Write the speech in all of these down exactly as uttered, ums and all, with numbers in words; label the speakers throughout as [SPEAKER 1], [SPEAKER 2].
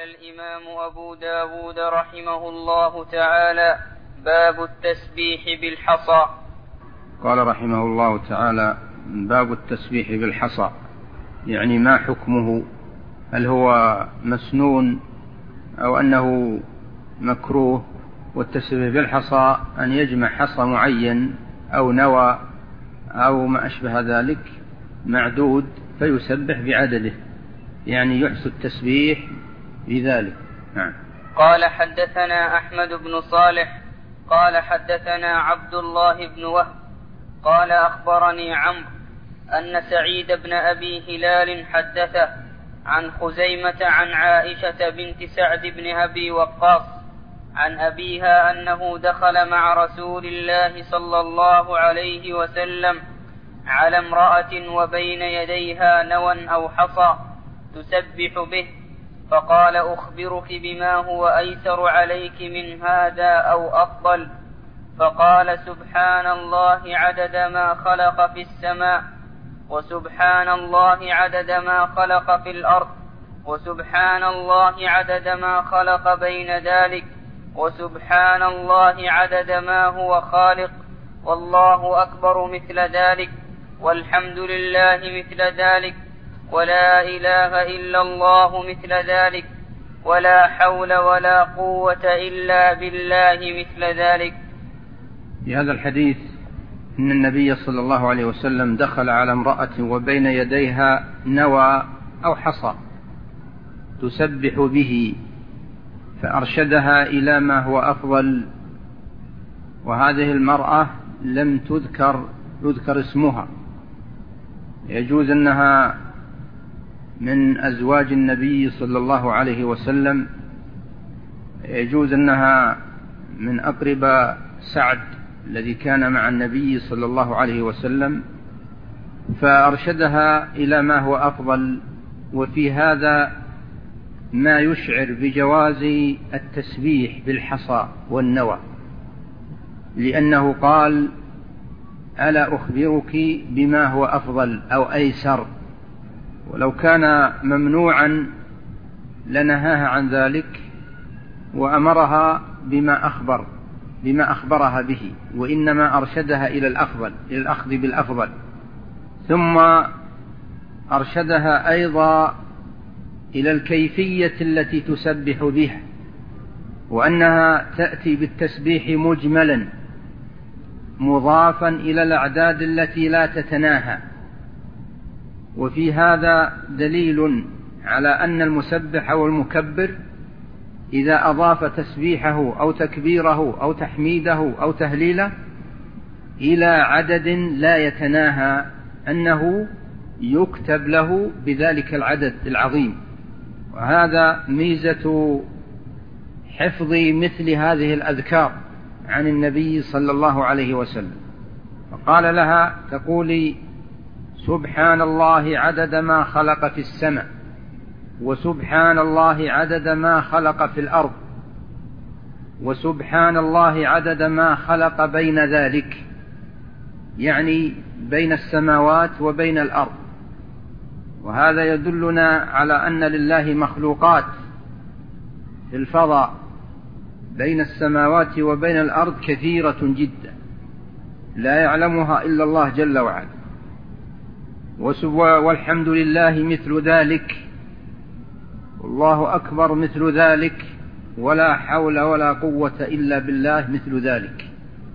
[SPEAKER 1] الإمام أبو داود رحمه الله تعالى: باب التسبيح بالحصى.
[SPEAKER 2] قال رحمه الله تعالى: باب التسبيح بالحصى، يعني ما حكمه؟ هل هو مسنون أو أنه مكروه؟ والتسبيح بالحصى أن يجمع حصى معين أو نوى أو ما أشبه ذلك معدود فيسبح بعدده، يعني يحصي التسبيح بذلك. نعم.
[SPEAKER 1] قال: حدثنا أحمد بن صالح قال حدثنا عبد الله بن وهب قال أخبرني عمرو أن سعيد بن أبي هلال حدثه عن خزيمة عن عائشة بنت سعد بن أبي وقاص عن أبيها أنه دخل مع رسول الله صلى الله عليه وسلم على امرأة وبين يديها نوى أو حصى تسبح به، فقال: أخبرك بما هو أيسر عليك من هذا أو أفضل؟ فقال: سبحان الله عدد ما خلق في السماء، وسبحان الله عدد ما خلق في الأرض، وسبحان الله عدد ما خلق بين ذلك، وسبحان الله عدد ما هو خالق، والله أكبر مثل ذلك، والحمد لله مثل ذلك، ولا إله إلا الله مثل ذلك، ولا حول ولا قوة إلا بالله مثل ذلك.
[SPEAKER 2] في هذا الحديث إن النبي صلى الله عليه وسلم دخل على امرأة وبين يديها نوى أو حصى تسبح به، فأرشدها إلى ما هو أفضل. وهذه المرأة لم تذكر يذكر اسمها، يجوز أنها من أزواج النبي صلى الله عليه وسلم، يجوز أنها من أقرب سعد الذي كان مع النبي صلى الله عليه وسلم، فأرشدها إلى ما هو أفضل. وفي هذا ما يشعر بجواز التسبيح بالحصى والنوى، لأنه قال: ألا أخبرك بما هو أفضل أو أيسر؟ ولو كان ممنوعا لنهاها عن ذلك وأمرها بما أخبر بما أخبرها به، وإنما أرشدها إلى الأفضل، إلى الأخذ بالأفضل. ثم أرشدها أيضا إلى الكيفية التي تسبح بها، وأنها تأتي بالتسبيح مجملا مضافا إلى الأعداد التي لا تتناهى. وفي هذا دليل على أن المسبح أو المكبر إذا أضاف تسبيحه أو تكبيره أو تحميده أو تهليله إلى عدد لا يتناهى أنه يكتب له بذلك العدد العظيم. وهذا ميزة حفظ مثل هذه الأذكار عن النبي صلى الله عليه وسلم. فقال لها: تقولي سبحان الله عدد ما خلق في السماء، وسبحان الله عدد ما خلق في الأرض، وسبحان الله عدد ما خلق بين ذلك، يعني بين السماوات وبين الأرض. وهذا يدلنا على أن لله مخلوقات في الفضاء بين السماوات وبين الأرض كثيرة جدا لا يعلمها إلا الله جل وعلا. والحمد لله مثل ذلك، والله أكبر مثل ذلك، ولا حول ولا قوة إلا بالله مثل ذلك.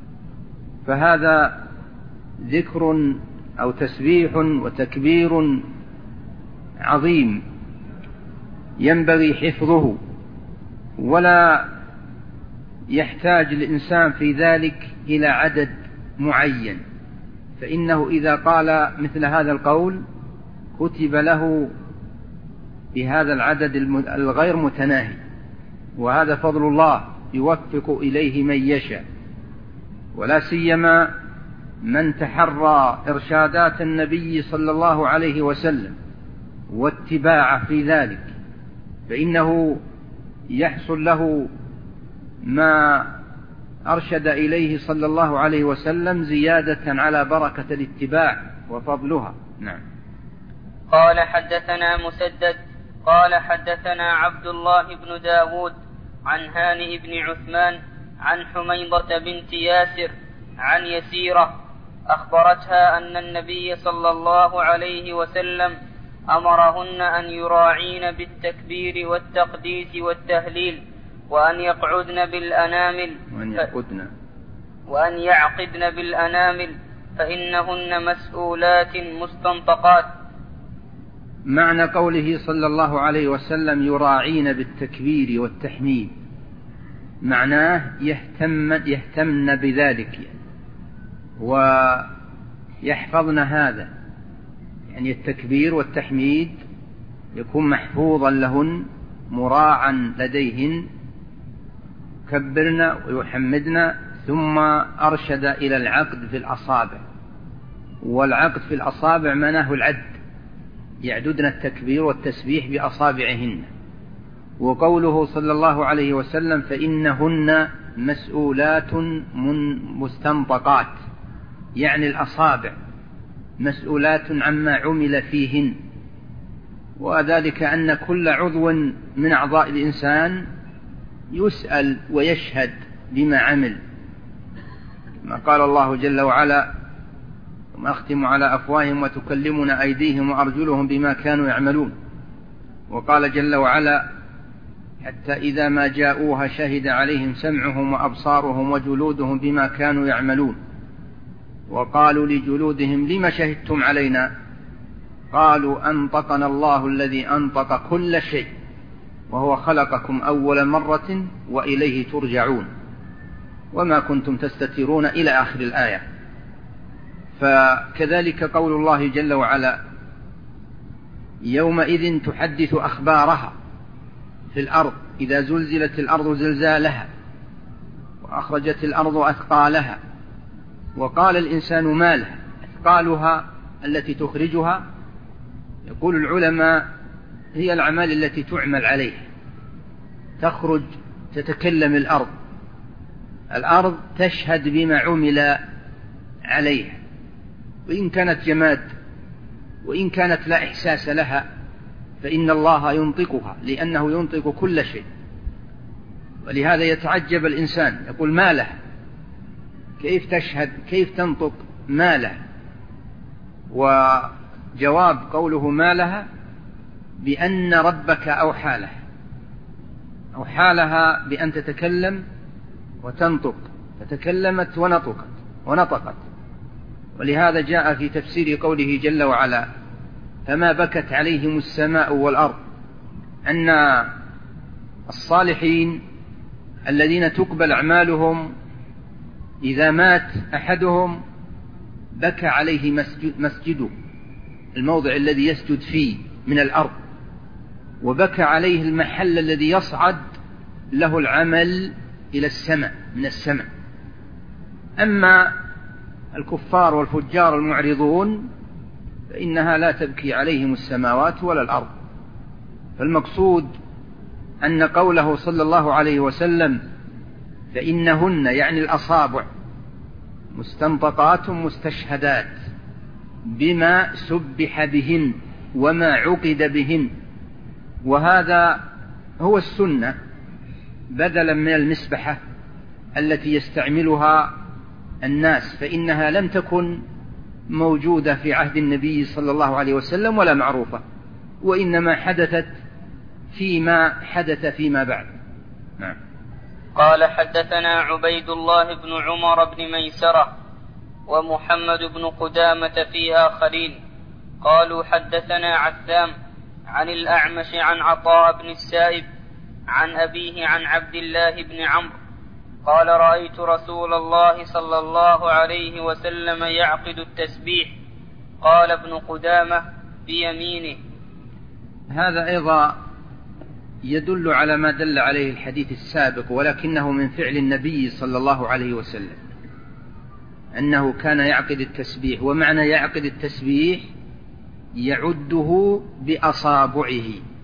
[SPEAKER 2] فهذا ذكر أو تسبيح وتكبير عظيم ينبغي حفظه، ولا يحتاج الإنسان في ذلك إلى عدد معين، فإنه إذا قال مثل هذا القول كتب له بهذا العدد الغير متناهي، وهذا فضل الله يوفق إليه من يشاء، ولا سيما من تحرى إرشادات النبي صلى الله عليه وسلم واتباعه في ذلك، فإنه يحصل له ما أرشد إليه صلى الله عليه وسلم زيادة على بركة الاتباع وفضلها. نعم.
[SPEAKER 1] قال: حدثنا مسدد قال حدثنا عبد الله بن داود عن هانئ بن عثمان عن حميضة بنت ياسر عن يسيرة أخبرتها أن النبي صلى الله عليه وسلم أمرهن أن يراعين بالتكبير والتقديس والتهليل وأن يقعدن بالأنامل
[SPEAKER 2] وأن يعقدن
[SPEAKER 1] وأن يعقدن بالأنامل فإنهن مسؤولات مستنطقات.
[SPEAKER 2] معنى قوله صلى الله عليه وسلم يراعين بالتكبير والتحميد معناه يهتم يهتمن بذلك ويحفظن هذا، يعني التكبير والتحميد يكون محفوظا لهن مراعا لديهن، كبرن ويحمدن. ثم أرشد إلى العقد في الأصابع، والعقد في الأصابع معناه العد، يعددن التكبير والتسبيح بأصابعهن. وقوله صلى الله عليه وسلم فإنهن مسؤولات مستنطقات، يعني الأصابع مسؤولات عما عمل فيهن، وذلك أن كل عضو من أعضاء الإنسان يسأل ويشهد بما عمل، ما قال الله جل وعلا ثم أختم على أفواههم وتكلمنا أيديهم وأرجلهم بما كانوا يعملون. وقال جل وعلا حتى إذا ما جاءوها شهد عليهم سمعهم وأبصارهم وجلودهم بما كانوا يعملون. وقالوا لجلودهم لما شهدتم علينا؟ قالوا أنطقنا الله الذي أنطق كل شيء وهو خلقكم أول مرة وإليه ترجعون وما كنتم تستترون إلى آخر الآية. فكذلك قول الله جل وعلا يومئذ تحدث أخبارها في الأرض إذا زلزلت الأرض زلزالها وأخرجت الأرض أثقالها وقال الإنسان ما له. أثقالها التي تخرجها يقول العلماء هي الأعمال التي تعمل عليها، تخرج تتكلم الأرض، الأرض تشهد بما عمل عليها، وإن كانت جماد وإن كانت لا إحساس لها فإن الله ينطقها لأنه ينطق كل شيء. ولهذا يتعجب الإنسان يقول ما له، كيف تشهد، كيف تنطق ما له؟ وجواب قوله ما لها بأن ربك أوحى لها، أوحى لها بأن تتكلم وتنطق، فتكلمت ونطقت ونطقت. ولهذا جاء في تفسير قوله جل وعلا فما بكت عليهم السماء والأرض، أن الصالحين الذين تقبل أعمالهم إذا مات أحدهم بكى عليه مسجد مسجده، الموضع الذي يسجد فيه من الأرض، وبكى عليه المحل الذي يصعد له العمل إلى السماء من السماء. أما الكفار والفجار المعرضون فإنها لا تبكي عليهم السماوات ولا الأرض. فالمقصود أن قوله صلى الله عليه وسلم فإنهن يعني الأصابع مستنطقات مستشهدات بما سبح بهن وما عقد بهن، وهذا هو السنة بدلا من المسبحة التي يستعملها الناس، فإنها لم تكن موجودة في عهد النبي صلى الله عليه وسلم ولا معروفة، وإنما حدثت فيما حدث فيما بعد. نعم.
[SPEAKER 1] قال حدثنا عبيد الله بن عمر بن ميسرة ومحمد بن قدامة فيها خليل قالوا حدثنا عثام عن الأعمش عن عطاء بن السائب عن أبيه عن عبد الله بن عمرو قال رأيت رسول الله صلى الله عليه وسلم يعقد التسبيح. قال ابن قدامة بيمينه.
[SPEAKER 2] هذا أيضا يدل على ما دل عليه الحديث السابق، ولكنه من فعل النبي صلى الله عليه وسلم أنه كان يعقد التسبيح. ومعنى يعقد التسبيح يعده بأصابعه،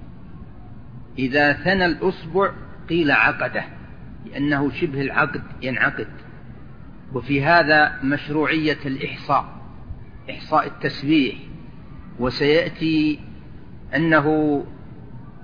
[SPEAKER 2] إذا ثنى الأصبع قيل عقده لأنه شبه العقد ينعقد. وفي هذا مشروعية الإحصاء، إحصاء التسبيح، وسيأتي أنه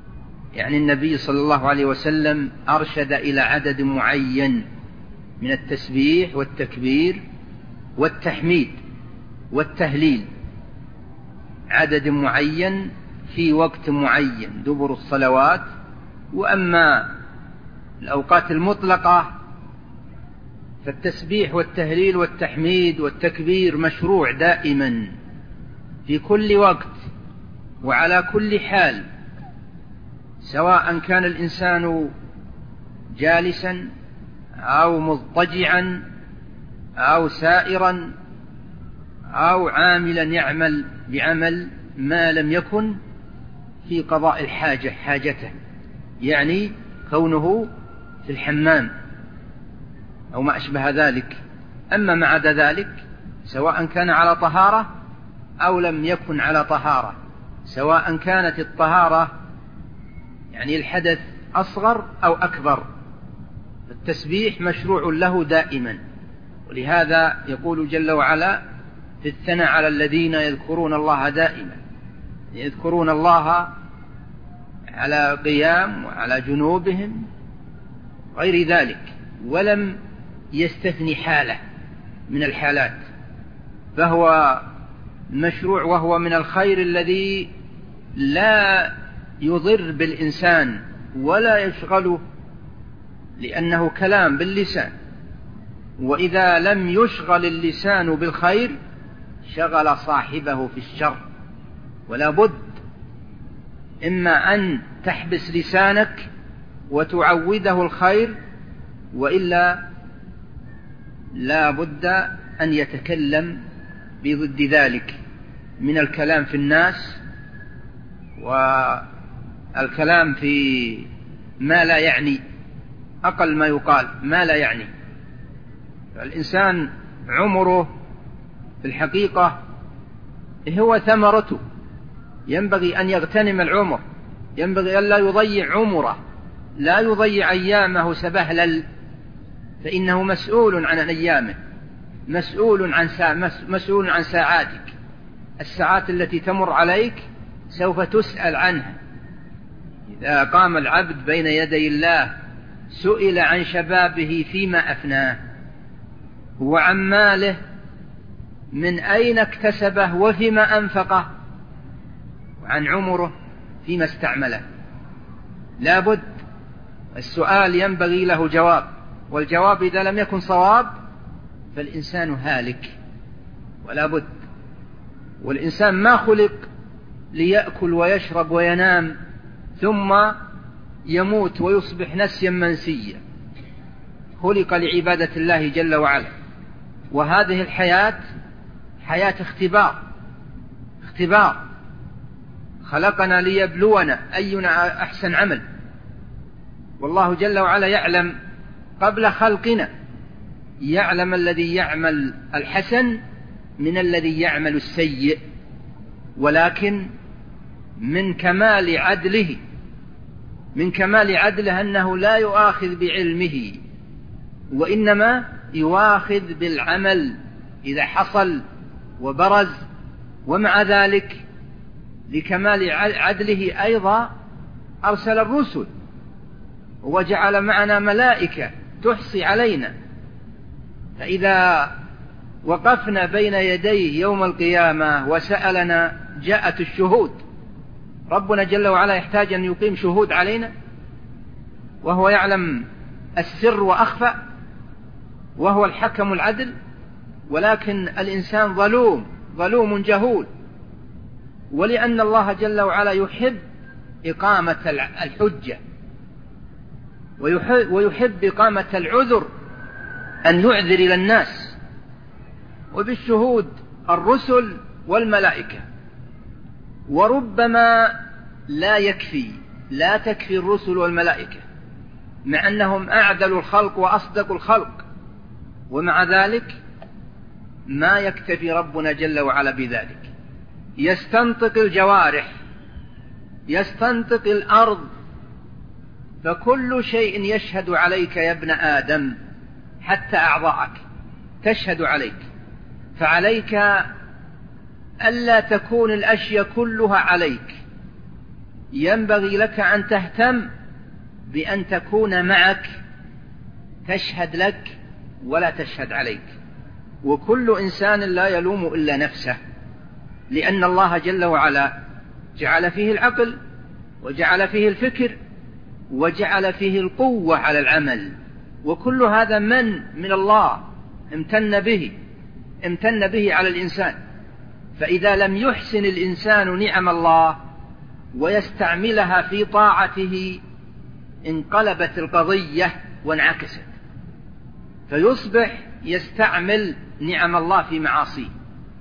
[SPEAKER 2] يعني النبي صلى الله عليه وسلم أرشد إلى عدد معين من التسبيح والتكبير والتحميد والتهليل، عدد معين في وقت معين دبر الصلوات. وأما الأوقات المطلقة فالتسبيح والتهليل والتحميد والتكبير مشروع دائما في كل وقت وعلى كل حال، سواء كان الإنسان جالسا أو مضطجعا أو سائرا أو عاملا يعمل بعمل ما لم يكن في قضاء الحاجة حاجته، يعني كونه في الحمام أو ما أشبه ذلك. أما ما عدا ذلك سواء كان على طهارة أو لم يكن على طهارة، سواء كانت الطهارة يعني الحدث أصغر أو أكبر، التسبيح مشروع له دائما. ولهذا يقول جل وعلا في الثناء على الذين يذكرون الله دائما، يذكرون الله على قيام وعلى جنوبهم غير ذلك، ولم يستثني حالة من الحالات، فهو مشروع وهو من الخير الذي لا يضر بالإنسان ولا يشغله، لأنه كلام باللسان، وإذا لم يشغل اللسان بالخير شغل صاحبه في الشر. ولا بد إما أن تحبس لسانك وتعوده الخير، وإلا لا بد أن يتكلم بضد ذلك من الكلام في الناس والكلام في ما لا يعني، أقل ما يقال ما لا يعني. الإنسان عمره في الحقيقة هو ثمرته، ينبغي أن يغتنم العمر، ينبغي أن لا يضيع عمره، لا يضيع أيامه سبهلل، فإنه مسؤول عن أيامه، مسؤول عن ساعة مسؤول عن ساعاتك. الساعات التي تمر عليك سوف تسأل عنها. إذا قام العبد بين يدي الله سئل عن شبابه فيما أفناه، وعن ماله من أين اكتسبه وفيما أنفقه، وعن عمره فيما استعمله. لا بد السؤال ينبغي له جواب، والجواب إذا لم يكن صواب فالإنسان هالك ولا بد. والإنسان ما خلق ليأكل ويشرب وينام ثم يموت ويصبح نسيا منسيا، خلق لعبادة الله جل وعلا. وهذه الحياة حياة اختبار، اختبار خلقنا ليبلونا أينا أحسن عمل، والله جل وعلا يعلم قبل خلقنا، يعلم الذي يعمل الحسن من الذي يعمل السيء، ولكن من كمال عدله من كمال عدله أنه لا يؤاخذ بعلمه، وإنما يؤاخذ بالعمل إذا حصل وبرز. ومع ذلك لكمال عدله أيضا أرسل الرسل وجعل معنا ملائكة تحصي علينا، فإذا وقفنا بين يديه يوم القيامة وسألنا جاءت الشهود. ربنا جل وعلا يحتاج أن يقيم شهود علينا وهو يعلم السر وأخفى، وهو الحكم العدل، ولكن الإنسان ظلوم ظلوم جهول. ولأن الله جل وعلا يحب إقامة الحجة ويحب إقامة العذر، أن يعذر إلى الناس، وبالشهود الرسل والملائكة. وربما لا يكفي لا تكفي الرسل والملائكة مع أنهم أعدل الخلق وأصدق الخلق، ومع ذلك ما يكتفي ربنا جل وعلا بذلك، يستنطق الجوارح، يستنطق الأرض، فكل شيء يشهد عليك يا ابن آدم، حتى أعضاءك تشهد عليك. فعليك ألا تكون الأشياء كلها عليك، ينبغي لك أن تهتم بأن تكون معك تشهد لك ولا تشهد عليك. وكل إنسان لا يلوم إلا نفسه، لأن الله جل وعلا جعل فيه العقل وجعل فيه الفكر وجعل فيه القوة على العمل، وكل هذا من من الله امتن به امتن به على الإنسان. فإذا لم يحسن الإنسان نعم الله ويستعملها في طاعته انقلبت القضية وانعكست، فيصبح يستعمل نعم الله في معاصيه،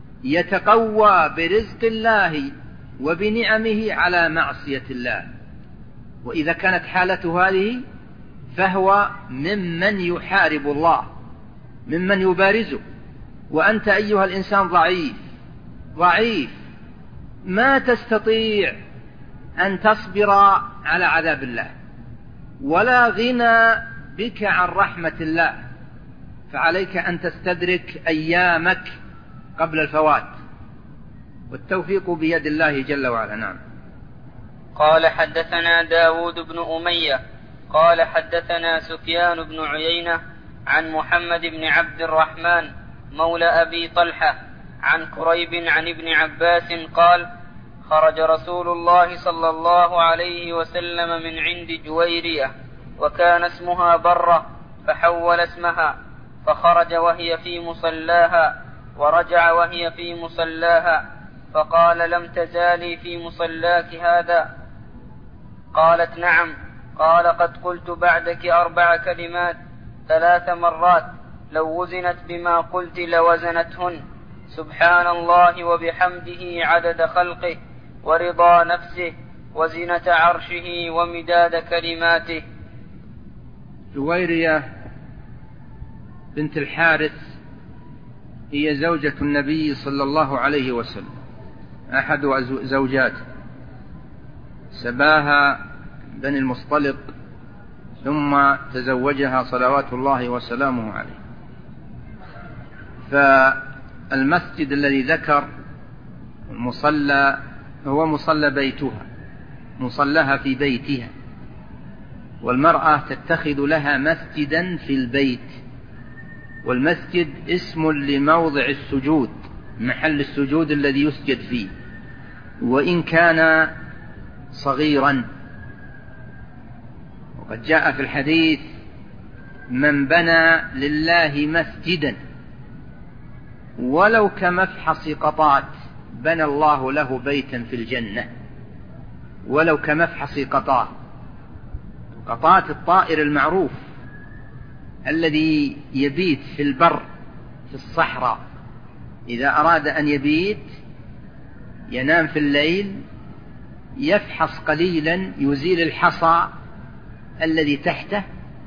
[SPEAKER 2] يتقوى برزق الله وبنعمه على معصية الله. وإذا كانت حالته هذه فهو ممن يحارب الله، ممن يبارزه. وأنت أيها الإنسان ضعيف ضعيف ما تستطيع أن تصبر على عذاب الله، ولا غنى بك عن رحمة الله، فعليك أن تستدرك أيامك قبل الفوات، والتوفيق بيد الله جل وعلا. نعم.
[SPEAKER 1] قال حدثنا داود بن أمية قال حدثنا سفيان بن عيينة عن محمد بن عبد الرحمن مولى أبي طلحة عن كريب عن ابن عباس قال: خرج رسول الله صلى الله عليه وسلم من عند جويرية وكان اسمها برة، فحول اسمها، فخرج وهي في مصلاها ورجع وهي في مصلاها، فقال: لم تزالي في مصلاك هذا؟ قالت: نعم. قال: قد قلت بعدك أربع كلمات ثلاث مرات، لو وزنت بما قلت لوزنتهن: سبحان الله وبحمده عدد خلقه ورضا نفسه وزنة عرشه ومداد كلماته.
[SPEAKER 2] جويرية بنت الحارث هي زوجة النبي صلى الله عليه وسلم، أحد زوجاته، سباها بني المصطلق ثم تزوجها صلوات الله وسلامه عليه. فالمسجد الذي ذكر المصلى هو مصلى بيتها، مصلها في بيتها، والمرأة تتخذ لها مسجدا في البيت، والمسجد اسم لموضع السجود، محل السجود الذي يسجد فيه، وإن كان صغيرا. وقد جاء في الحديث: من بنى لله مسجدا ولو كمفحص قطات بنى الله له بيتا في الجنة. ولو كمفحص قطات، قطات الطائر المعروف الذي يبيت في البر في الصحراء، إذا أراد أن يبيت ينام في الليل، يفحص قليلا، يزيل الحصى الذي تحته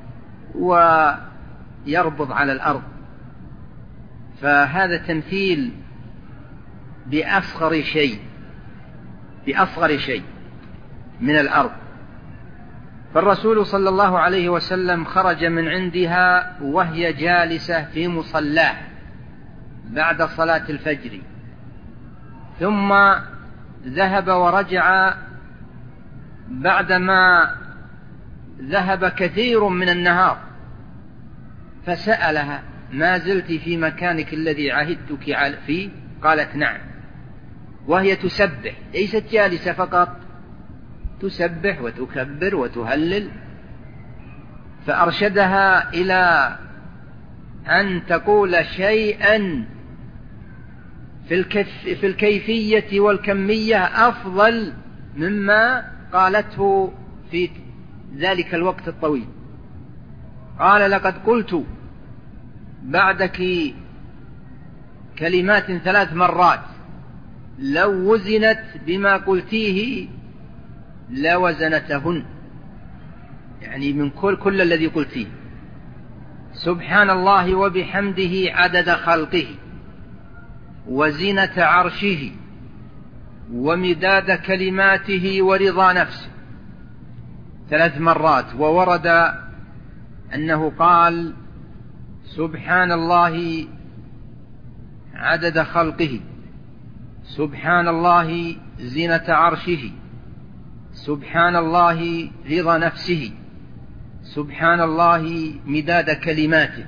[SPEAKER 2] ويربض على الأرض. فهذا تمثيل بأصغر شيء بأصغر شيء من الأرض. فالرسول صلى الله عليه وسلم خرج من عندها وهي جالسة في مصلاه بعد صلاة الفجر، ثم ذهب ورجع بعدما ذهب كثير من النهار، فسألها: ما زلت في مكانك الذي عهدتك فيه؟ قالت: نعم. وهي تسبح، ليست جالسة فقط، تسبح وتكبر وتهلل. فأرشدها إلى أن تقول شيئا في, في الكيفية والكمية أفضل مما قالته في ذلك الوقت الطويل. قال: لقد قلت بعدك كلمات ثلاث مرات، لو وزنت بما قلتيه لوزنتهن، يعني من كل, كل الذي قلتيه. سبحان الله وبحمده عدد خلقه وزنة عرشه ومداد كلماته ورضا نفسه، ثلاث مرات. وورد أنه قال: سبحان الله عدد خلقه، سبحان الله زنة عرشه، سبحان الله رضا نفسه، سبحان الله مداد كلماته.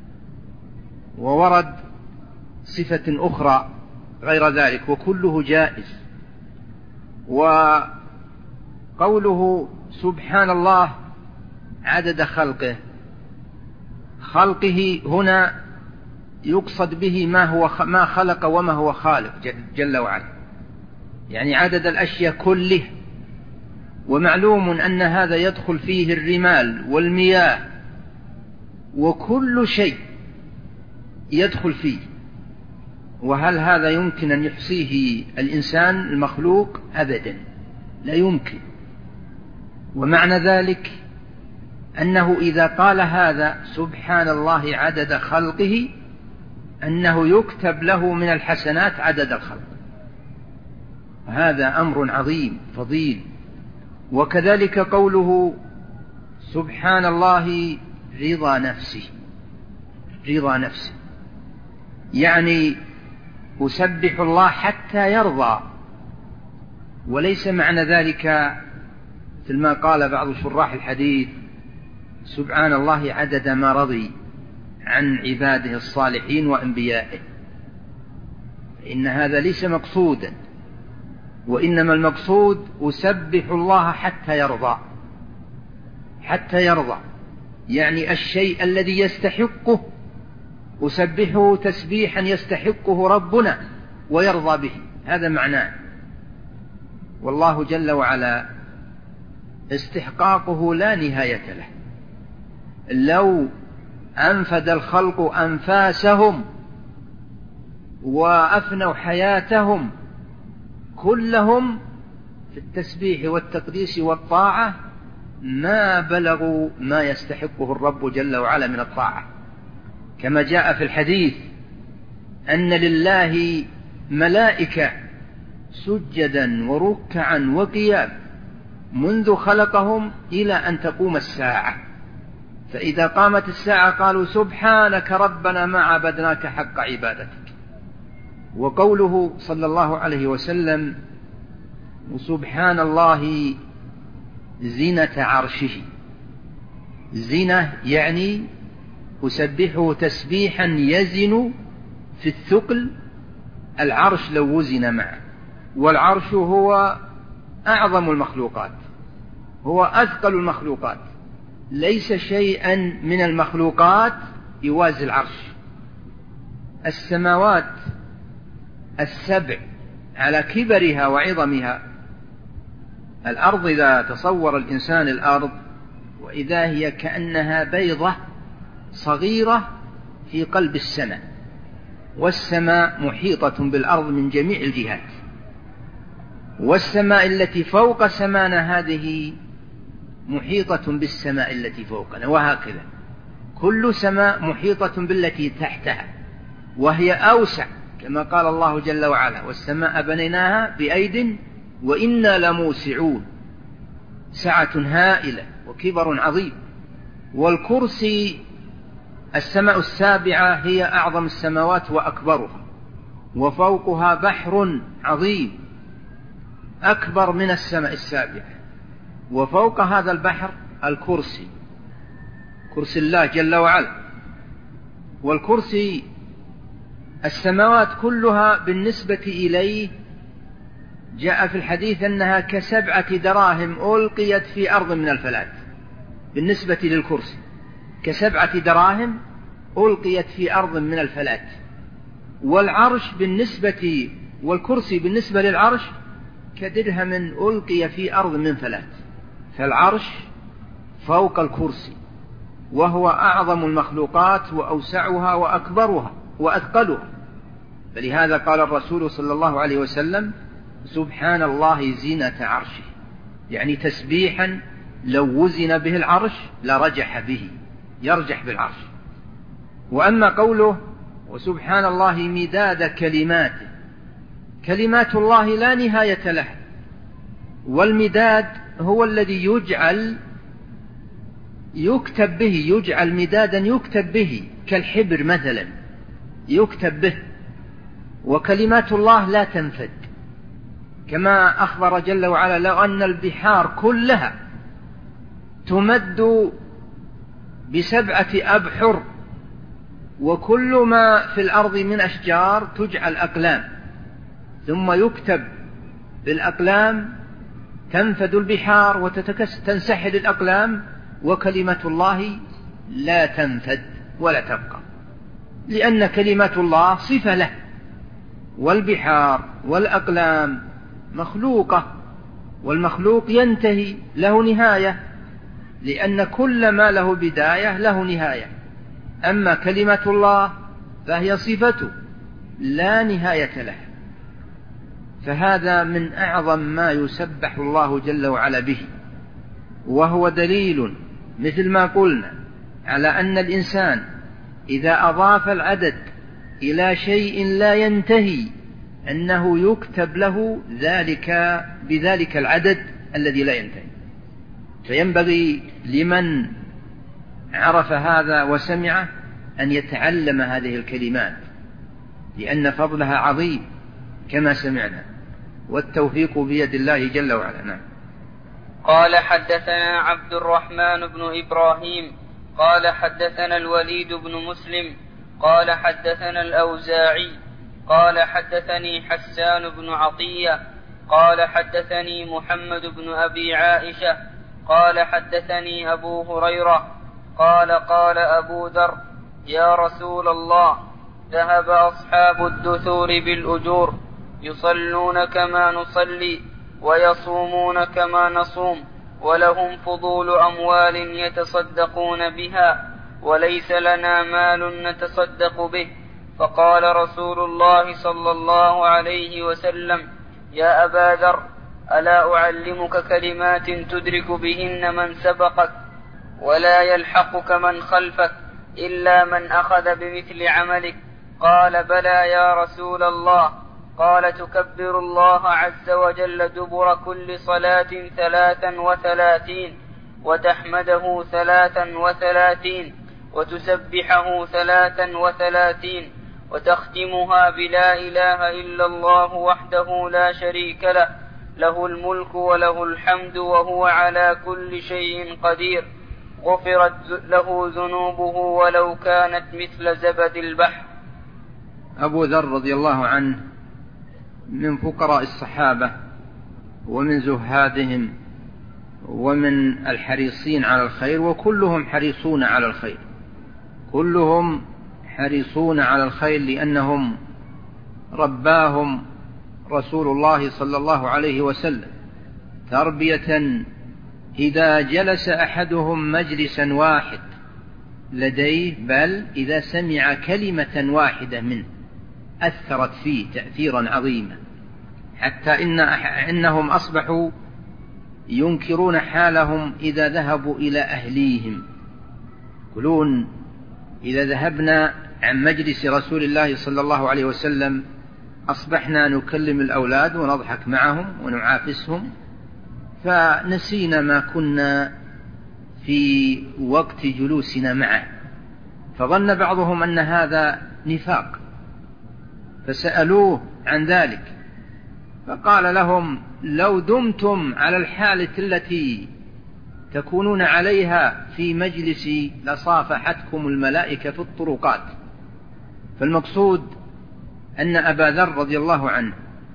[SPEAKER 2] وورد صفة أخرى غير ذلك وكله جائز. وقوله سبحان الله عدد خلقه، خلقه هنا يقصد به ما هو ما خلق وما هو خالق جل وعلا، يعني عدد الأشياء كله. ومعلوم أن هذا يدخل فيه الرمال والمياه وكل شيء يدخل فيه. وهل هذا يمكن أن يحصيه الإنسان المخلوق؟ أبدا، لا يمكن. ومعنى ذلك أنه إذا قال هذا سبحان الله عدد خلقه أنه يكتب له من الحسنات عدد الخلق. هذا أمر عظيم فضيل. وكذلك قوله سبحان الله رضا نفسه، رضا نفسه يعني أسبح الله حتى يرضى. وليس معنى ذلك مثل ما قال بعض شراح الحديث سبحان الله عدد ما رضي عن عباده الصالحين وأنبيائه، إن هذا ليس مقصودا. وإنما المقصود أسبح الله حتى يرضى، حتى يرضى يعني الشيء الذي يستحقه أسبحه تسبيحا يستحقه ربنا ويرضى به، هذا معناه. والله جل وعلا استحقاقه لا نهاية له. لو أنفد الخلق أنفاسهم وأفنوا حياتهم كلهم في التسبيح والتقديس والطاعة ما بلغوا ما يستحقه الرب جل وعلا من الطاعة، كما جاء في الحديث أن لله ملائكة سجدا وركعا وقيام منذ خلقهم إلى أن تقوم الساعة، فإذا قامت الساعة قالوا سبحانك ربنا ما عبدناك حق عبادتك. وقوله صلى الله عليه وسلم سبحان الله زينة عرشه، زينة يعني أسبحه تسبيحا يزن في الثقل العرش لو وزن معه. والعرش هو أعظم المخلوقات، هو أثقل المخلوقات، ليس شيئا من المخلوقات يوازي العرش. السماوات السبع على كبرها وعظمها، الأرض إذا تصور الإنسان الأرض وإذا هي كأنها بيضة صغيرة في قلب السماء، والسماء محيطة بالأرض من جميع الجهات، والسماء التي فوق سمانا هذه محيطة بالسماء التي فوقنا، وهكذا كل سماء محيطة بالتي تحتها، وهي أوسع كما قال الله جل وعلا والسماء بنيناها بأيد وإنا لموسعون، سعة هائلة وكبر عظيم. والكرسي السماء السابعة هي أعظم السماوات وأكبرها، وفوقها بحر عظيم أكبر من السماء السابعة، وفوق هذا البحر الكرسي، كرسي الله جل وعلا. والكرسي السماوات كلها بالنسبة إليه جاء في الحديث أنها كسبعة دراهم ألقيت في أرض من الفلات، بالنسبة للكرسي كسبعة دراهم ألقيت في أرض من الفلات. والعرش بالنسبة والكرسي بالنسبة للعرش كدرهم ألقي في أرض من فلات، فالعرش فوق الكرسي، وهو أعظم المخلوقات وأوسعها وأكبرها وأثقلها. فلهذا قال الرسول صلى الله عليه وسلم سبحان الله زينة عرشه، يعني تسبيحا لو وزن به العرش لرجح به، يرجح بالعرش. وأما قوله وسبحان الله مداد كلماته، كلمات الله لا نهاية لها، والمداد هو الذي يجعل يكتب به، يجعل مدادا يكتب به كالحبر مثلا يكتب به. وكلمات الله لا تنفد، كما أخبر جل وعلا لو أن البحار كلها تمد بسبعة أبحر وكل ما في الأرض من أشجار تجعل أقلام ثم يكتب بالأقلام تنفد البحار وتنسحل الأقلام وكلمة الله لا تنفد ولا تبقى، لأن كلمة الله صفة له، والبحار والأقلام مخلوقة، والمخلوق ينتهي له نهاية، لأن كل ما له بداية له نهاية. أما كلمة الله فهي صفته لا نهاية له، فهذا من أعظم ما يسبح الله جل وعلا به، وهو دليل مثل ما قلنا على أن الإنسان إذا أضاف العدد إلى شيء لا ينتهي أنه يكتب له ذلك بذلك العدد الذي لا ينتهي. فينبغي لمن عرف هذا وسمعه أن يتعلم هذه الكلمات، لأن فضلها عظيم كما سمعنا، والتوفيق بيد الله جل وعلا. نعم.
[SPEAKER 1] قال حدثنا عبد الرحمن بن إبراهيم قال حدثنا الوليد بن مسلم قال حدثنا الأوزاعي قال حدثني حسان بن عطية قال حدثني محمد بن أبي عائشة قال حدثني أبو هريرة قال قال أبو ذر يا رسول الله ذهب أصحاب الدثور بالأجور يصلون كما نصلي ويصومون كما نصوم ولهم فضول أموال يتصدقون بها وليس لنا مال نتصدق به. فقال رسول الله صلى الله عليه وسلم يا أبا ذر ألا أعلمك كلمات تدرك بهن من سبقك ولا يلحقك من خلفك إلا من أخذ بمثل عملك؟ قال بلى يا رسول الله. قال تكبر الله عز وجل دبر كل صلاة ثلاثا وثلاثين وتحمده ثلاثا وثلاثين وتسبحه ثلاثا وثلاثين وتختمها بلا إله إلا الله وحده لا شريك له له الملك وله الحمد وهو على كل شيء قدير غفرت له ذنوبه ولو كانت مثل زبد البحر.
[SPEAKER 2] أبو ذر رضي الله عنه من فقراء الصحابة ومن زهادهم ومن الحريصين على الخير، وكلهم حريصون على الخير، كلهم حريصون على الخير لأنهم رباهم رسول الله صلى الله عليه وسلم تربية إذا جلس أحدهم مجلسا واحد لديه، بل إذا سمع كلمة واحدة منه أثرت فيه تأثيرا عظيما، حتى إن إنهم أصبحوا ينكرون حالهم إذا ذهبوا إلى أهليهم، يقولون إذا ذهبنا عن مجلس رسول الله صلى الله عليه وسلم أصبحنا نكلم الأولاد ونضحك معهم ونعافسهم، فنسينا ما كنا في وقت جلوسنا معه. فظن بعضهم أن هذا نفاق، فسألوه عن ذلك، فقال لهم لو دمتم على الحالة التي تكونون عليها في مجلسي لصافحتكم الملائكة في الطرقات. فالمقصود أن أبا ذر رضي الله عنه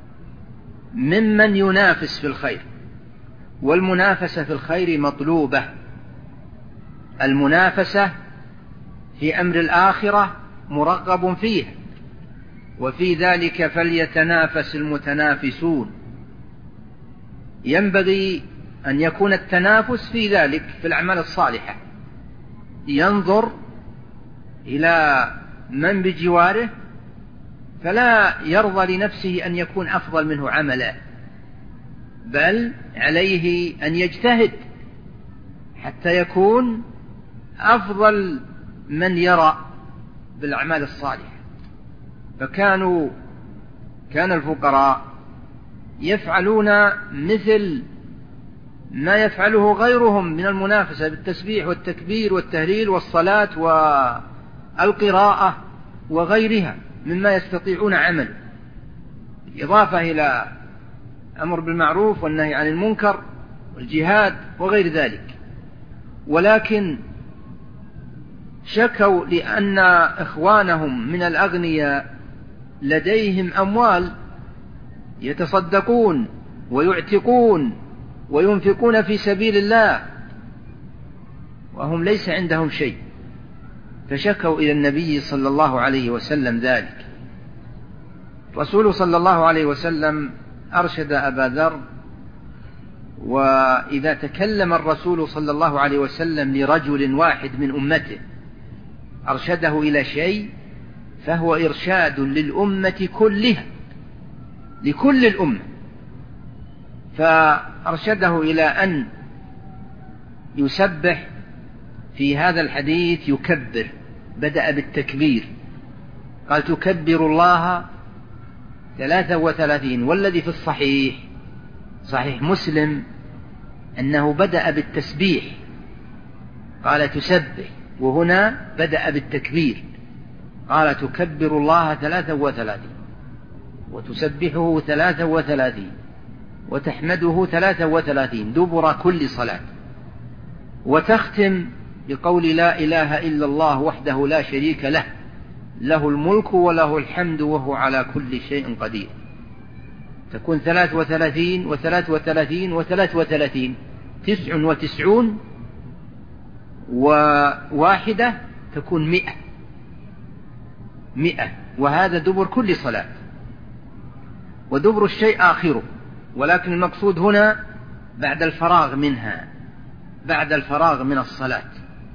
[SPEAKER 2] ممن ينافس في الخير، والمنافسة في الخير مطلوبة، المنافسة في أمر الآخرة مرغب فيه، وفي ذلك فليتنافس المتنافسون. ينبغي أن يكون التنافس في ذلك في الأعمال الصالحة، ينظر إلى من بجواره فلا يرضى لنفسه أن يكون أفضل منه عملا، بل عليه أن يجتهد حتى يكون أفضل من يرى بالأعمال الصالحة. فكانوا كان الفقراء يفعلون مثل ما يفعله غيرهم من المنافسة بالتسبيح والتكبير والتهليل والصلاة والقراءة وغيرها مما يستطيعون عمله، إضافة إلى أمر بالمعروف والنهي عن المنكر والجهاد وغير ذلك، ولكن شكوا لأن إخوانهم من الأغنياء لديهم أموال يتصدقون ويعتقون وينفقون في سبيل الله وهم ليس عندهم شيء، فشكوا إلى النبي صلى الله عليه وسلم ذلك. الرسول صلى الله عليه وسلم أرشد أبا ذر، وإذا تكلم الرسول صلى الله عليه وسلم لرجل واحد من أمته أرشده إلى شيء فهو إرشاد للأمة كلها، لكل الأمة. فأرشده إلى أن يسبح في هذا الحديث، يكبر، بدأ بالتكبير، قال تكبر الله ثلاثة وثلاثين. والذي في الصحيح صحيح مسلم أنه بدأ بالتسبيح، قال تسبح، وهنا بدأ بالتكبير، قال تكبر الله ثلاثة وثلاثين وتسبحه ثلاثة وثلاثين وتحمده ثلاثة وثلاثين دبر كل صلاة، وتختم بقول لا إله إلا الله وحده لا شريك له، له الملك وله الحمد وهو على كل شيء قدير. تكون ثلاث وثلاثين وثلاث وثلاثين وثلاث وثلاثين، تسع وتسعون وواحدة تكون مئة، مئة، وهذا دبر كل صلاة. ودبر الشيء آخره، ولكن المقصود هنا بعد الفراغ منها، بعد الفراغ من الصلاة.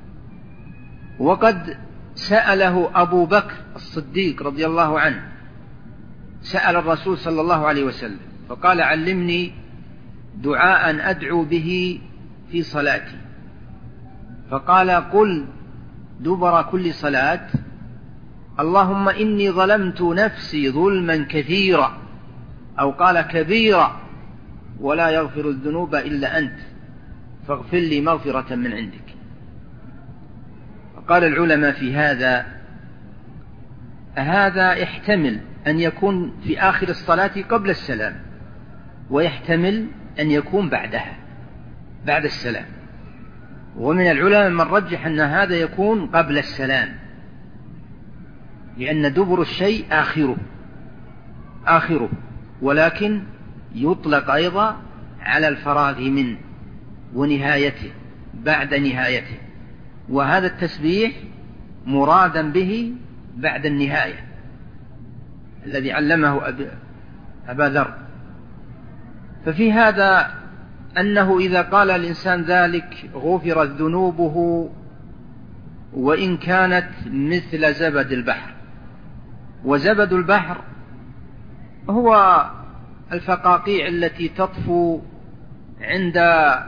[SPEAKER 2] وقد سأله أبو بكر الصديق رضي الله عنه، سأل الرسول صلى الله عليه وسلم فقال علمني دعاء أدعو به في صلاتي، فقال قل دبر كل صلاة اللهم إني ظلمت نفسي ظلما كثيرا، أو قال كبيرا، ولا يغفر الذنوب إلا أنت فاغفر لي مغفرة من عندك. قال العلماء في هذا هذا يحتمل أن يكون في آخر الصلاة قبل السلام، ويحتمل أن يكون بعدها بعد السلام، ومن العلماء من رجح أن هذا يكون قبل السلام، لأن دبر الشيء آخره آخره ولكن يطلق أيضا على الفراغ منه ونهايته، بعد نهايته، وهذا التسبيح مرادا به بعد النهاية الذي علمه أبا ذر. ففي هذا أنه إذا قال الإنسان ذلك غفرت ذنوبه وإن كانت مثل زبد البحر. وزبد البحر هو الفقاقيع التي تطفو عند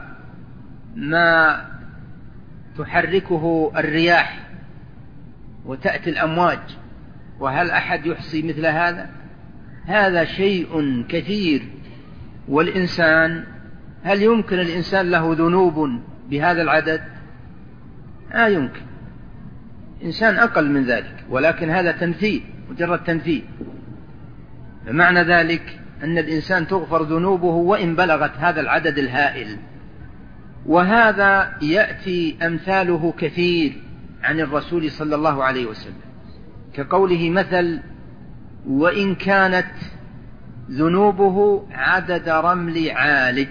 [SPEAKER 2] ما تحركه الرياح وتأتي الأمواج، وهل أحد يحصي مثل هذا؟ هذا شيء كثير. والإنسان هل يمكن الإنسان له ذنوب بهذا العدد؟ لا يمكن، إنسان أقل من ذلك، ولكن هذا تمثيل، مجرد تمثيل. فمعنى ذلك أن الإنسان تغفر ذنوبه وإن بلغت هذا العدد الهائل. وهذا يأتي أمثاله كثير عن الرسول صلى الله عليه وسلم، كقوله مثل وإن كانت ذنوبه عدد رمل عالج.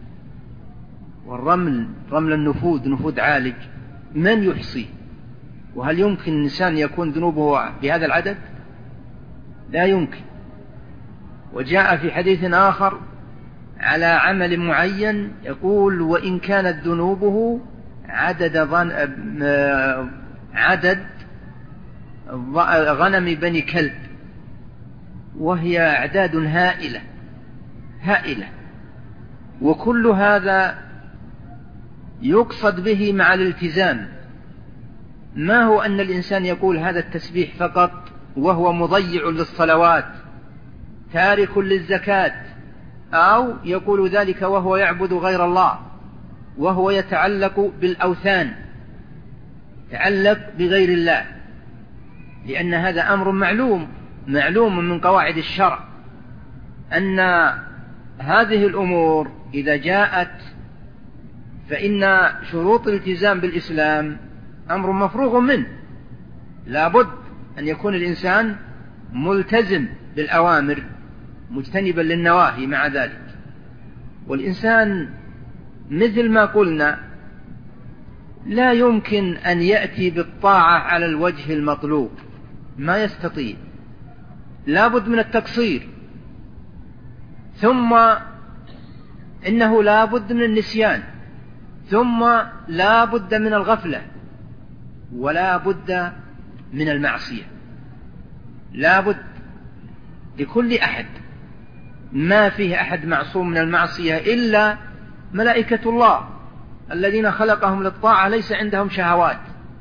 [SPEAKER 2] والرمل رمل النفود، نفود عالج، من يحصيه؟ وهل يمكن الإنسان يكون ذنوبه بهذا العدد؟ لا يمكن. وجاء في حديث آخر على عمل معين يقول وإن كانت ذنوبه عدد عدد غنم بني كلب، وهي أعداد هائلة هائلة. وكل هذا يقصد به مع الالتزام، ما هو أن الإنسان يقول هذا التسبيح فقط وهو مضيع للصلوات تارك للزكاة، أو يقول ذلك وهو يعبد غير الله، وهو يتعلق بالأوثان، يتعلق بغير الله، لأن هذا أمر معلوم معلوم من قواعد الشرع أن هذه الأمور إذا جاءت فإن شروط الالتزام بالإسلام أمر مفروغ منه، لا بد أن يكون الإنسان ملتزم بالأوامر مجتنبا للنواهي مع ذلك. والإنسان مثل ما قلنا لا يمكن أن يأتي بالطاعة على الوجه المطلوب، ما يستطيع، لا بد من التقصير، ثم إنه لا بد من النسيان، ثم لا بد من الغفلة، ولا بد من المعصية. لا بد لكل أحد، ما فيه أحد معصوم من المعصية إلا ملائكة الله الذين خلقهم للطاعة، ليس عندهم شهوات،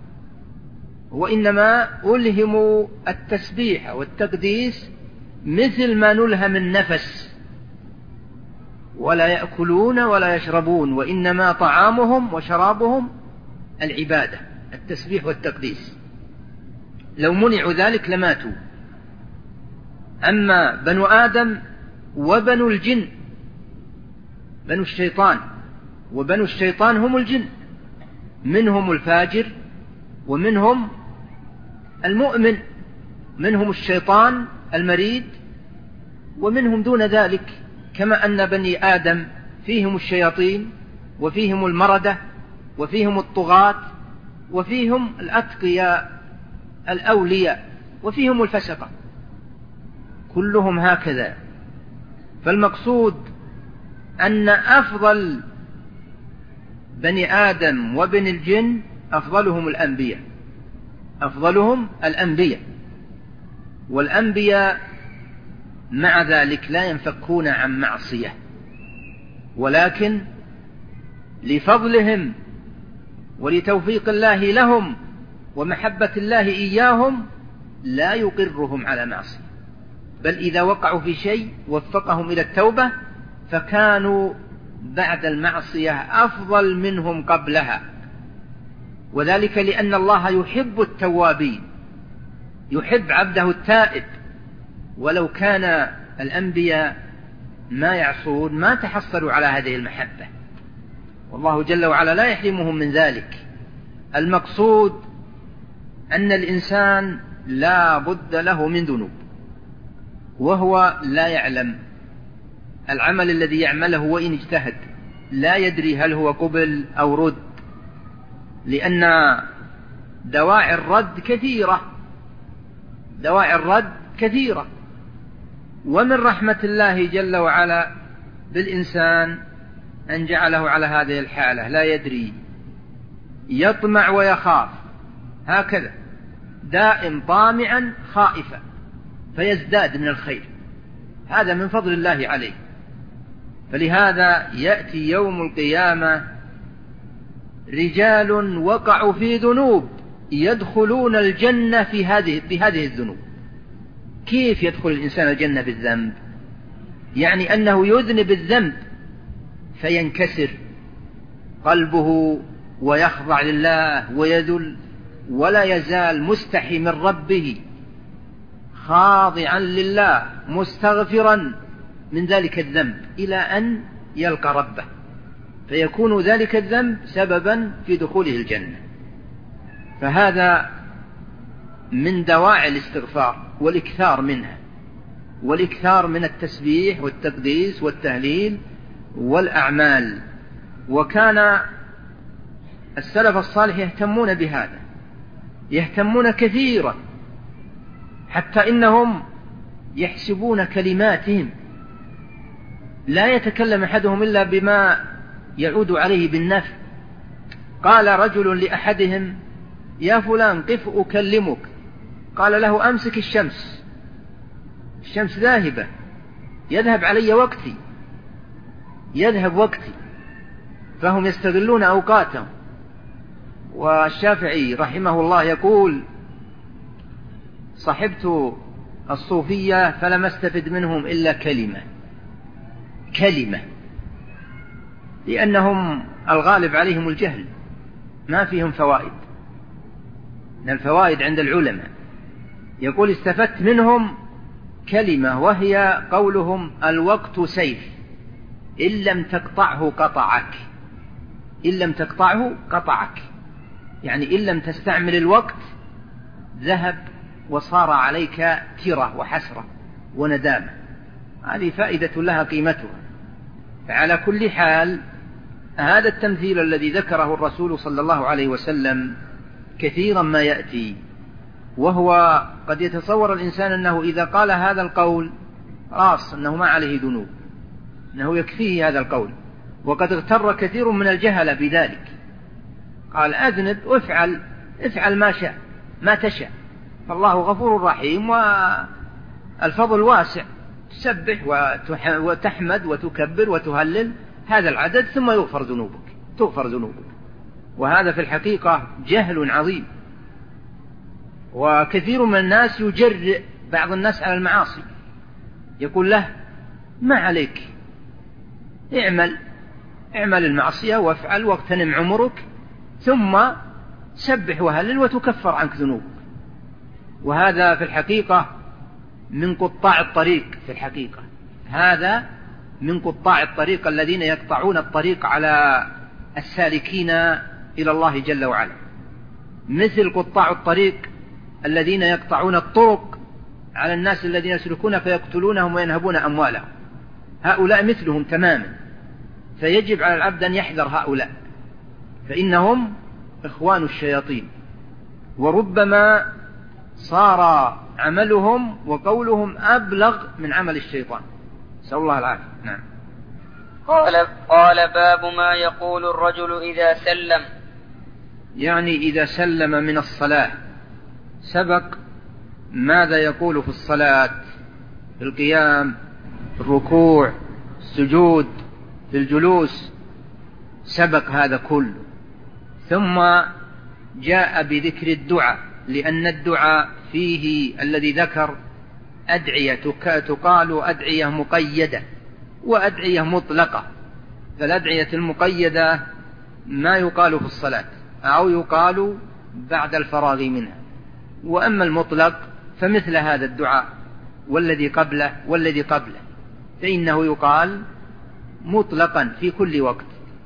[SPEAKER 2] وإنما ألهموا التسبيح والتقديس مثل ما نلهم النفس، ولا يأكلون ولا يشربون، وإنما طعامهم وشرابهم العبادة، التسبيح والتقديس. لو منعوا ذلك لماتوا. أما بنو آدم وبنو الجن، بنو الشيطان وبنو الشيطان هم الجن، منهم الفاجر ومنهم المؤمن، منهم الشيطان المريد ومنهم دون ذلك، كما أن بني آدم فيهم الشياطين وفيهم المردة وفيهم الطغاة وفيهم الأتقياء الأولياء وفيهم الفسقة، كلهم هكذا. فالمقصود أن أفضل بني آدم وبني الجن أفضلهم الأنبياء، أفضلهم الأنبياء، والأنبياء مع ذلك لا ينفكون عن معصية، ولكن لفضلهم ولتوفيق الله لهم ومحبة الله إياهم لا يقرهم على معصية، بل إذا وقعوا في شيء وفقهم إلى التوبة فكانوا بعد المعصية أفضل منهم قبلها، وذلك لأن الله يحب التوابين، يحب عبده التائب، ولو كان الأنبياء ما يعصون ما تحصلوا على هذه المحبة، والله جل وعلا لا يحرمهم من ذلك. المقصود أن الإنسان لا بد له من ذنوب، وهو لا يعلم العمل الذي يعمله، وإن اجتهد لا يدري هل هو قبل أو رد، لأن دواعي الرد كثيرة، دواعي الرد كثيرة. ومن رحمة الله جل وعلا بالإنسان أن جعله على هذه الحالة، لا يدري، يطمع ويخاف، هكذا دائم طامعا خائفا، فيزداد من الخير، هذا من فضل الله عليه. فلهذا يأتي يوم القيامة رجال وقعوا في ذنوب يدخلون الجنة في هذه بهذه الذنوب. كيف يدخل الإنسان الجنة بالذنب؟ يعني أنه يذنب الذنب فينكسر قلبه ويخضع لله ويذل، ولا يزال مستحي من ربه خاضعا لله مستغفرا من ذلك الذنب إلى أن يلقى ربه، فيكون ذلك الذنب سببا في دخوله الجنة. فهذا من دواعي الاستغفار والإكثار منها، والإكثار من التسبيح والتقديس والتهليل والأعمال. وكان السلف الصالح يهتمون بهذا، يهتمون كثيرا، حتى إنهم يحسبون كلماتهم، لا يتكلم أحدهم إلا بما يعود عليه بالنفع. قال رجل لأحدهم: يا فلان قف أكلمك. قال له: أمسك الشمس، الشمس ذاهبة، يذهب علي وقتي، يذهب وقتي. فهم يستغلون أوقاتهم. والشافعي رحمه الله يقول: صحبت الصوفية فلم استفد منهم إلا كلمة كلمة لأنهم الغالب عليهم الجهل، ما فيهم فوائد. من الفوائد عند العلماء يقول: استفدت منهم كلمة، وهي قولهم: الوقت سيف إن لم تقطعه قطعك، إن لم تقطعه قطعك، يعني إن لم تستعمل الوقت ذهب وصار عليك ترة وحسرة وندامة. هذه فائدة لها قيمتها. فعلى كل حال هذا التمثيل الذي ذكره الرسول صلى الله عليه وسلم كثيرا ما يأتي، وهو قد يتصور الإنسان أنه إذا قال هذا القول راس أنه ما عليه ذنوب، أنه يكفيه هذا القول، وقد اغتر كثير من الجهل بذلك، قال أذنب افعل افعل ما شاء ما تشاء، فالله غفور رحيم والفضل واسع، تسبح وتحمد وتكبر وتهلل هذا العدد ثم يغفر ذنوبك تغفر ذنوبك. وهذا في الحقيقة جهل عظيم، وكثير من الناس يجرئ بعض الناس على المعاصي، يقول له ما عليك، اعمل اعمل المعصية وافعل واغتنم عمرك ثم سبح وهلل وتكفر عنك ذنوبك. وهذا في الحقيقة من قطاع الطريق، في الحقيقة هذا من قطاع الطريق الذين يقطعون الطريق على السالكين إلى الله جل وعلا، مثل قطاع الطريق الذين يقطعون الطرق على الناس الذين يسلكون فيقتلونهم وينهبون أموالهم، هؤلاء مثلهم تماما. فيجب على العبد أن يحذر هؤلاء، فإنهم إخوان الشياطين، وربما صار عملهم وقولهم أبلغ من عمل الشيطان، نسأل الله العافية. نعم.
[SPEAKER 1] قال, قال باب ما يقول الرجل إذا سلم،
[SPEAKER 2] يعني إذا سلم من الصلاة. سبق ماذا يقول في الصلاة، في القيام، في الركوع، السجود، في الجلوس، سبق هذا كله. ثم جاء بذكر الدعاء، لأن الدعاء فيه الذي ذكر أدعية تقال أدعية مقيدة وأدعية مطلقة. فالأدعية المقيدة ما يقال في الصلاة أو يقال بعد الفراغ منها، وأما المطلق فمثل هذا الدعاء والذي قبله والذي قبله فإنه يقال مطلقا في كل وقت.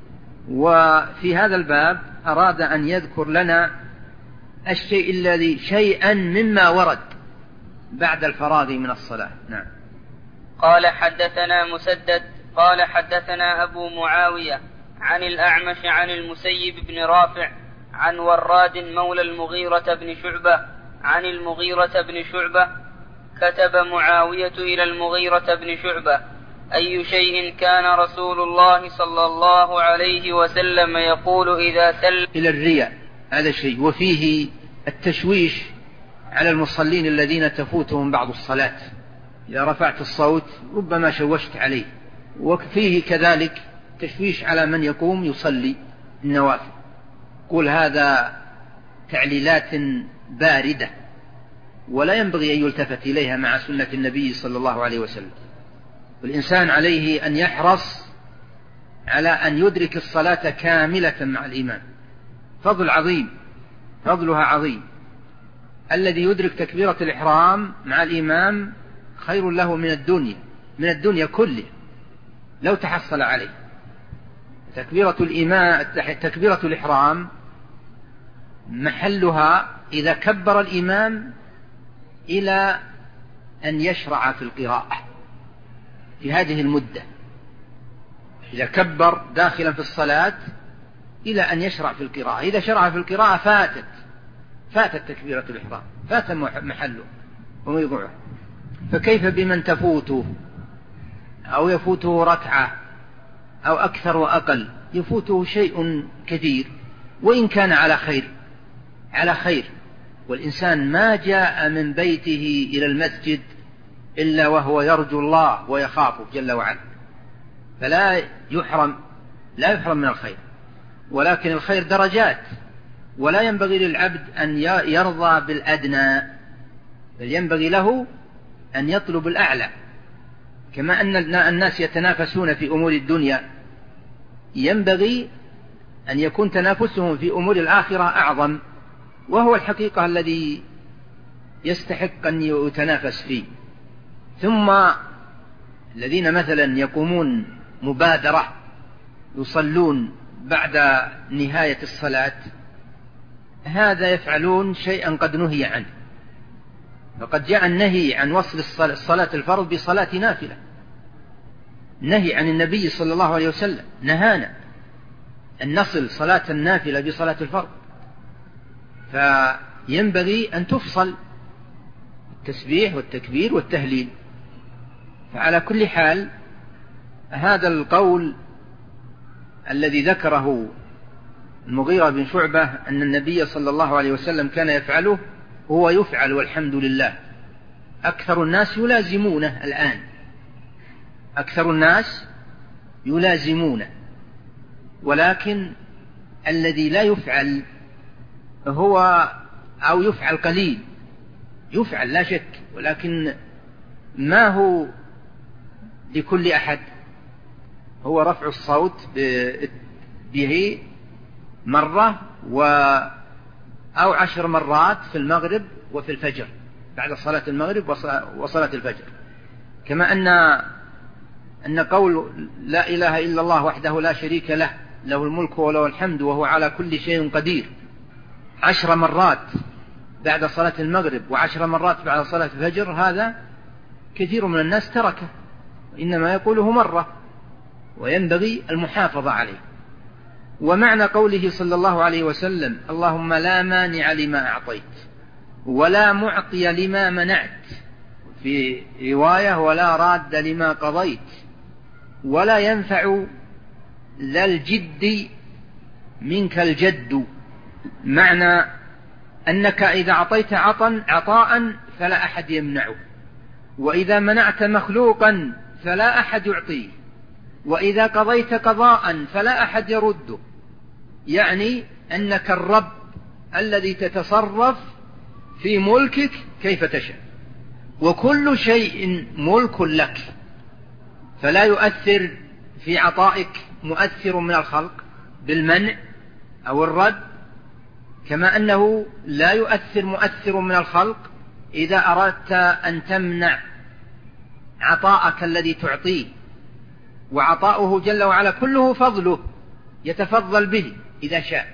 [SPEAKER 2] وفي هذا الباب أراد أن يذكر لنا الشيء الذي شيئا مما ورد بعد الفراغ من الصلاة. نعم.
[SPEAKER 1] قال حدثنا مسدد قال حدثنا أبو معاوية عن الأعمش عن المسيب بن رافع عن وراد مولى المغيرة بن شعبة عن المغيرة بن شعبة كتب معاوية إلى المغيرة بن شعبة: أي شيء كان رسول الله صلى الله عليه وسلم يقول إذا سلم؟
[SPEAKER 2] إلى الرياء هذا الشيء، وفيه التشويش على المصلين الذين تفوتهم بعض الصلاة، إذا رفعت الصوت ربما شوشت عليه، وفيه كذلك تشويش على من يقوم يصلي النوافل. قل هذا تعليلات باردة ولا ينبغي أن يلتفت إليها مع سنة النبي صلى الله عليه وسلم. والإنسان عليه أن يحرص على أن يدرك الصلاة كاملة مع الإمام، فضل عظيم، فضلها عظيم. الذي يدرك تكبيرة الإحرام مع الإمام خير له من الدنيا من الدنيا كلها لو تحصل عليه. تكبيرة الإمام تكبيرة الإحرام محلها إذا كبر الإمام إلى أن يشرع في القراءة، في هذه المدة إذا كبر داخلا في الصلاة إلى أن يشرع في القراءة. إذا شرع في القراءة فاتت فاتت تكبيرة الإحرام، فات محله وموضوعه. فكيف بمن تفوته أو يفوته ركعة أو أكثر وأقل، يفوته شيء كثير وإن كان على خير على خير. والإنسان ما جاء من بيته إلى المسجد إلا وهو يرجو الله ويخافه جل وعلا، فلا يحرم لا يحرم من الخير، ولكن الخير درجات، ولا ينبغي للعبد أن يرضى بالأدنى، بل ينبغي له أن يطلب الأعلى. كما أن الناس يتنافسون في أمور الدنيا، ينبغي أن يكون تنافسهم في أمور الآخرة أعظم، وهو الحقيقة الذي يستحق أن يتنافس فيه. ثم الذين مثلا يقومون مبادرة يصلون بعد نهاية الصلاة، هذا يفعلون شيئا قد نهي عنه. فقد جاء النهي عن وصل الصلاة الفرض بصلاة نافلة، نهي عن النبي صلى الله عليه وسلم، نهانا أن نصل صلاة النافلة بصلاة الفرض، فينبغي أن تفصل التسبيح والتكبير والتهليل. فعلى كل حال هذا القول الذي ذكره المغيرة بن شعبة أن النبي صلى الله عليه وسلم كان يفعله هو يفعل والحمد لله. أكثر الناس يلازمونه الآن، أكثر الناس يلازمونه، ولكن الذي لا يفعل هو أو يفعل قليل، يفعل لا شك، ولكن ما هو لكل أحد، هو رفع الصوت به مرة و أو عشر مرات في المغرب وفي الفجر، بعد صلاة المغرب وصلاة الفجر. كما أن أن قول لا إله إلا الله وحده لا شريك له، له الملك وله الحمد وهو على كل شيء قدير، عشر مرات بعد صلاة المغرب وعشر مرات بعد صلاة الفجر، هذا كثير من الناس تركه، إنما يقوله مرة، وينبغي المحافظة عليه. ومعنى قوله صلى الله عليه وسلم اللهم لا مانع لما أعطيت ولا معطي لما منعت، في رواية ولا راد لما قضيت ولا ينفع ذا الجد منك الجد، معنى أنك إذا أعطيت عطاء فلا أحد يمنعه، وإذا منعت مخلوقا فلا أحد يعطيه، وإذا قضيت قضاء فلا أحد يرده، يعني أنك الرب الذي تتصرف في ملكك كيف تشاء، وكل شيء ملك لك، فلا يؤثر في عطائك مؤثر من الخلق بالمنع أو الرد، كما أنه لا يؤثر مؤثر من الخلق إذا أردت أن تمنع عطاءك الذي تعطيه. وعطاؤه جل وعلا كله فضله، يتفضل به إذا شاء.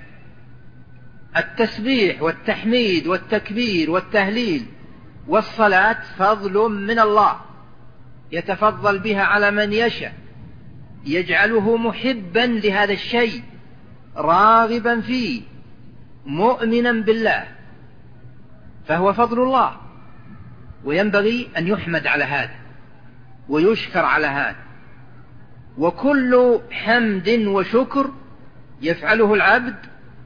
[SPEAKER 2] التسبيح والتحميد والتكبير والتهليل والصلاة فضل من الله يتفضل بها على من يشاء، يجعله محبا لهذا الشيء راغبا فيه مؤمنا بالله، فهو فضل الله، وينبغي أن يحمد على هذا ويشكر على هذا. وكل حمد وشكر يفعله العبد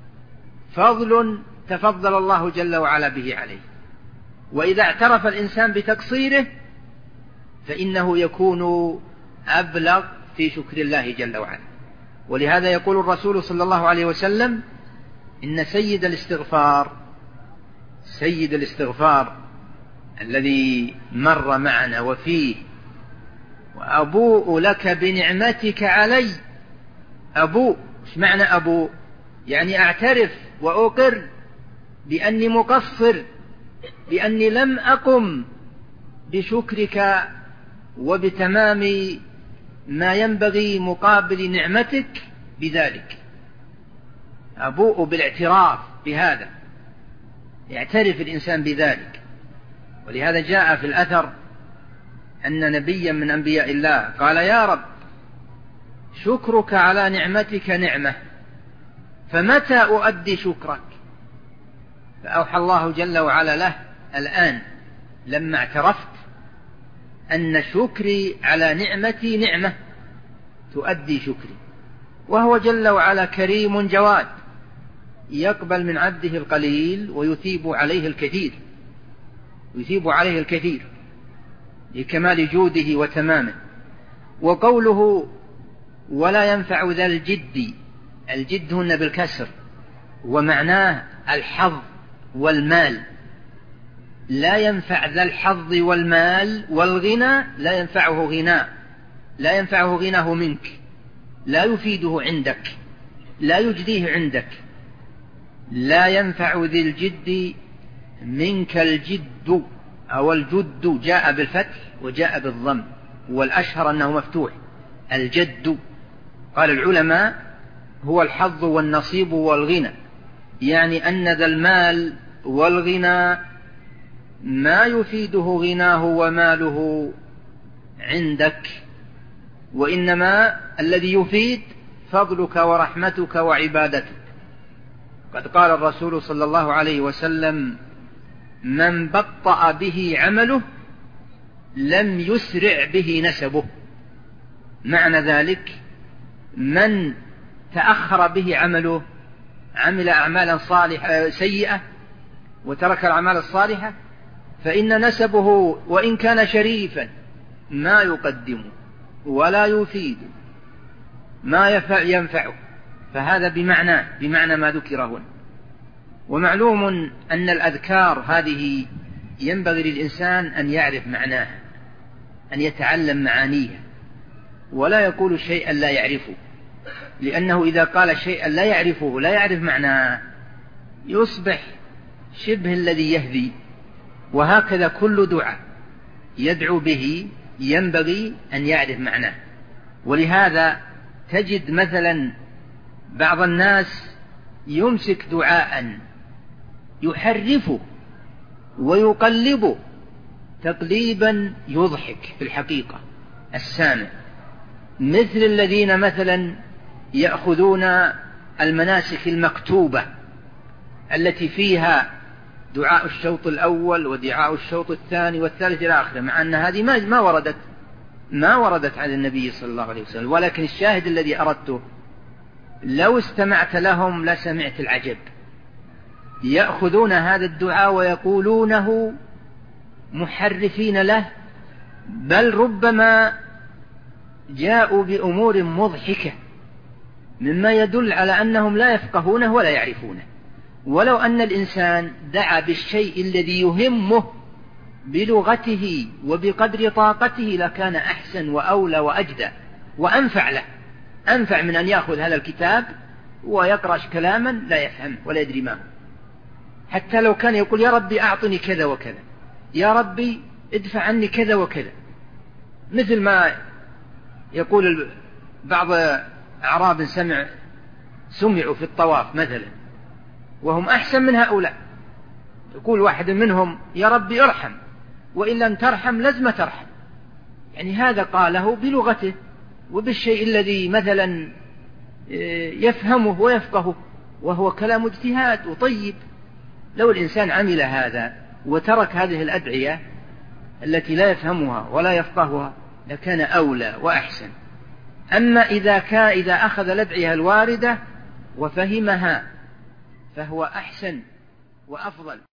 [SPEAKER 2] فضل تفضل الله جل وعلا به عليه، وإذا اعترف الإنسان بتقصيره فإنه يكون أبلغ في شكر الله جل وعلا. ولهذا يقول الرسول صلى الله عليه وسلم إن سيد الاستغفار سيد الاستغفار الذي مر معنا وفيه وأبوء لك بنعمتك علي. أبوء، إيش معنى أبوء؟ يعني أعترف وأقر بأني مقصر، بأني لم أقم بشكرك وبتمام ما ينبغي مقابل نعمتك بذلك. أبوء بالاعتراف بهذا، يعترف الإنسان بذلك. ولهذا جاء في الأثر أن نبيا من أنبياء الله قال يا رب شكرك على نعمتك نعمة، فمتى أؤدي شكرك؟ فأوحى الله جل وعلا له الآن لما اعترفت أن شكري على نعمتي نعمة تؤدي شكري. وهو جل وعلا كريم جواد، يقبل من عبده القليل ويثيب عليه الكثير، يثيب عليه الكثير لكمال جوده وتمامه. وقوله ولا ينفع ذا الجد، الجد هنا بالكسر، ومعناه الحظ والمال. لا ينفع ذا الحظ والمال والغنى، لا ينفعه غناه، لا ينفعه غناه منك، لا يفيده عندك، لا يجديه عندك. لا ينفع ذي الجد منك الجد، أو الجد جاء بالفتح وجاء بالضم، والأشهر أنه مفتوح، الجد. قال العلماء هو الحظ والنصيب والغنى، يعني أن ذا المال والغنى ما يفيده غناه وماله عندك، وإنما الذي يفيد فضلك ورحمتك وعبادتك. قد قال الرسول صلى الله عليه وسلم: من بطأ به عمله لم يسرع به نسبه. معنى ذلك من تأخر به عمله، عمل أعمالا صالحة سيئة وترك الأعمال الصالحة، فإن نسبه وإن كان شريفا ما يقدمه ولا يفيد ما ينفعه. فهذا بمعنى بمعنى ما ذكر هنا. ومعلوم أن الأذكار هذه ينبغي للإنسان أن يعرف معناها، أن يتعلم معانيها، ولا يقول شيئا لا يعرفه، لأنه إذا قال شيئا لا يعرفه لا يعرف معناه يصبح شبه الذي يهدي. وهكذا كل دعاء يدعو به ينبغي أن يعرف معناه. ولهذا تجد مثلا بعض الناس يمسك دعاء يحرفه ويقلبه تقليبا يضحك في الحقيقة السامع، مثل الذين مثلا يأخذون المناسك المكتوبة التي فيها دعاء الشوط الأول ودعاء الشوط الثاني والثالث إلى آخره، مع أن هذه ما وردت ما وردت عن النبي صلى الله عليه وسلم. ولكن الشاهد الذي أردته لو استمعت لهم لسمعت العجب. يأخذون هذا الدعاء ويقولونه محرفين له، بل ربما جاءوا بأمور مضحكة مما يدل على أنهم لا يفقهونه ولا يعرفونه. ولو أن الإنسان دعا بالشيء الذي يهمه بلغته وبقدر طاقته لكان أحسن وأولى وأجدى وأنفع له، أنفع من أن يأخذ هذا الكتاب ويقرأ كلاما لا يفهم ولا يدري ما هو. حتى لو كان يقول: يا ربي أعطني كذا وكذا، يا ربي ادفع عني كذا وكذا، مثل ما يقول بعض أعراب سمع سمعوا في الطواف مثلا وهم أحسن من هؤلاء، يقول واحد منهم: يا ربي ارحم، وإن لم ترحم لازم ترحم. يعني هذا قاله بلغته وبالشيء الذي مثلا يفهمه ويفقهه، وهو كلام اجتهاد وطيب. لو الإنسان عمل هذا وترك هذه الأدعية التي لا يفهمها ولا يفقهها لكان أولى وأحسن. أما إذا كان إذا أخذ الأدعية الواردة وفهمها فهو أحسن وأفضل.